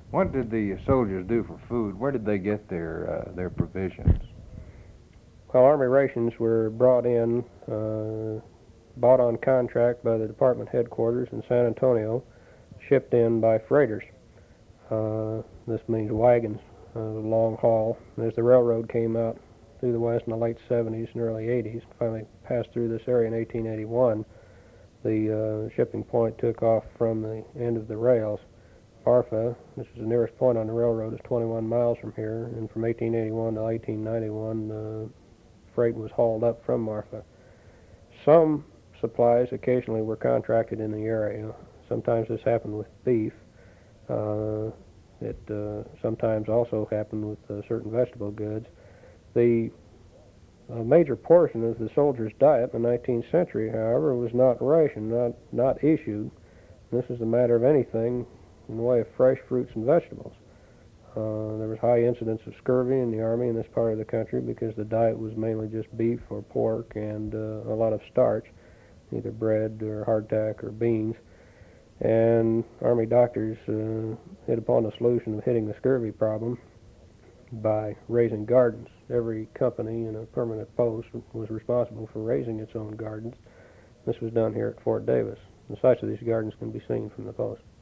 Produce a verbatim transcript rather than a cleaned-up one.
What did the soldiers do for food? Where did they get their uh, their provisions? Well, Army rations were brought in, uh, bought on contract by the department headquarters in San Antonio, shipped in by freighters. Uh, this means wagons, uh, long haul. As the railroad came out through the West in the late seventies and early eighties, finally passed through this area in eighteen eighty-one, the uh, shipping point took off from the end of the rails. Marfa, which is the nearest point on the railroad, is twenty-one miles from here, and from eighteen eighty-one to eighteen ninety-one, uh, freight was hauled up from Marfa. Some supplies occasionally were contracted in the area. Sometimes this happened with beef. Uh, it uh, sometimes also happened with uh, certain vegetable goods. The uh, major portion of the soldiers' diet in the nineteenth century, however, was not rationed, not, not issued. This is a matter of anything in the way of fresh fruits and vegetables. Uh, there was high incidence of scurvy in the Army in this part of the country because the diet was mainly just beef or pork and uh, a lot of starch, either bread or hardtack or beans. And Army doctors uh, hit upon the solution of hitting the scurvy problem by raising gardens. Every company in a permanent post was responsible for raising its own gardens. This was done here at Fort Davis. The sites of these gardens can be seen from the post.